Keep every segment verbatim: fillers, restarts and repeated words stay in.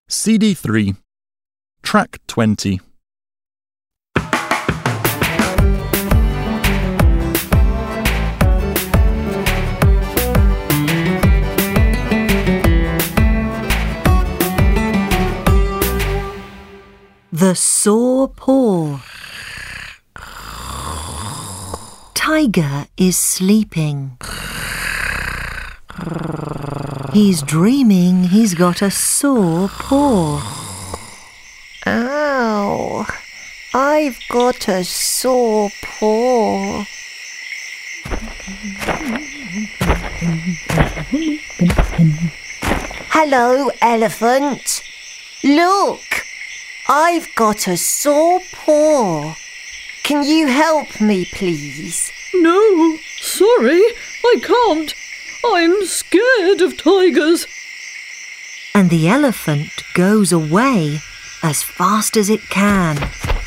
C D three, Track twenty. The Sore Paw. Tiger is sleeping. He's dreaming he's got a sore paw. Ow! I've got a sore paw. Hello, elephant. Look! I've got a sore paw. Can you help me, please? No, sorry, I can't. I'm scared of tigers. And the elephant goes away as fast as it can.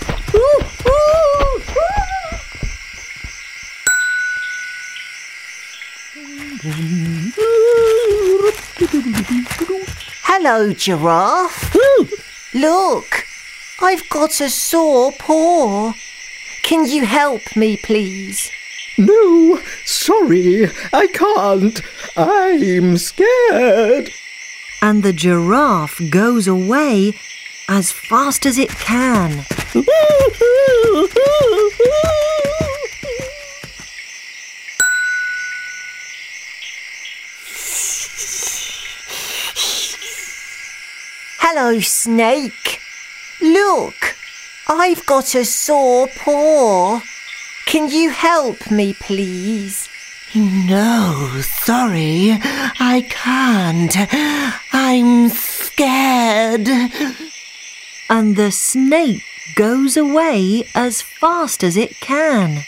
Hello, giraffe. Look, I've got a sore paw. Can you help me, please? No, sorry, I can't. I'm scared. And the giraffe goes away as fast as it can. Hello, snake. Look, I've got a sore paw. Can you help me, please? No, sorry, I can't. I'm scared. And the snake goes away as fast as it can.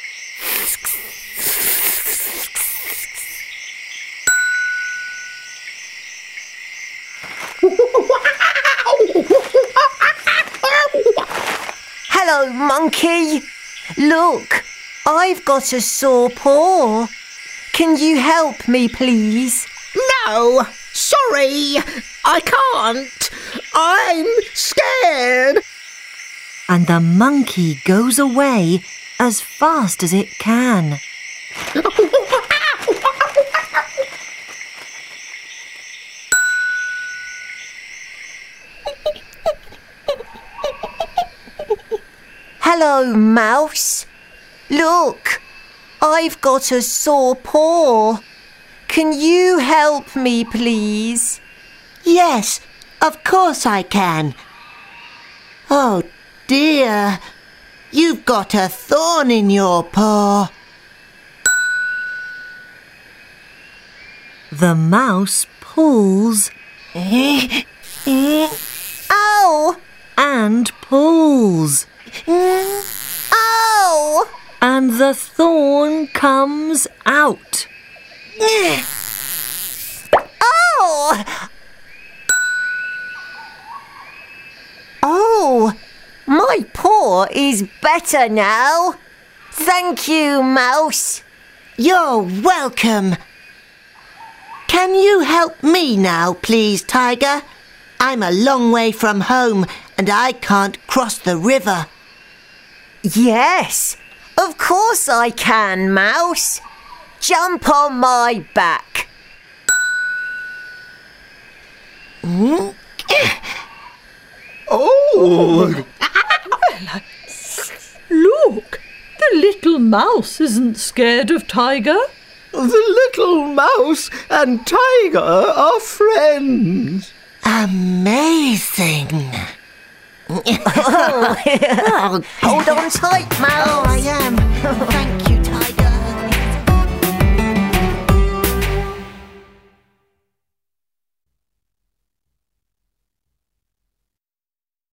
Hello, monkey. Look, I've got a sore paw. Can you help me, please? No, sorry, I can't. I'm scared. And the monkey goes away as fast as it can. Hello, mouse. Look, I've got a sore paw. Can you help me, please? Yes, of course I can. Oh dear, you've got a thorn in your paw. The mouse pulls Ow! and pulls. Ow! And the thorn comes out. Oh! Oh, my paw is better now. Thank you, mouse. You're welcome. Can you help me now, please, Tiger? I'm a long way from home and I can't cross the river. Yes, of course I can, mouse. Jump on my back. Mm. Oh! Look, the little mouse isn't scared of Tiger. The little mouse and Tiger are friends. Amazing. Oh. Hold on tight, mouse. Oh, I am. Thank you.